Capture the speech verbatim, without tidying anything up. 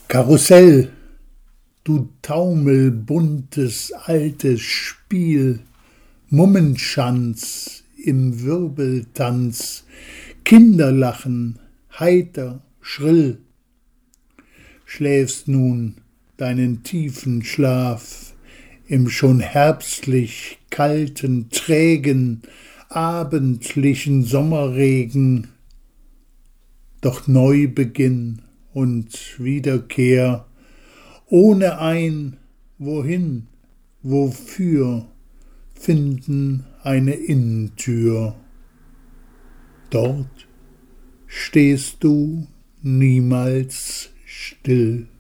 Karussell, du taumelbuntes altes Spiel, Mummenschanz im Wirbeltanz, Kinderlachen, heiter, schrill. Schläfst nun deinen tiefen Schlaf im schon herbstlich kalten, trägen, abendlichen Sommerregen, doch Neubeginn und Wiederkehr, ohne ein Wohin, wofür, finden eine Innentür. Dort stehst du niemals still.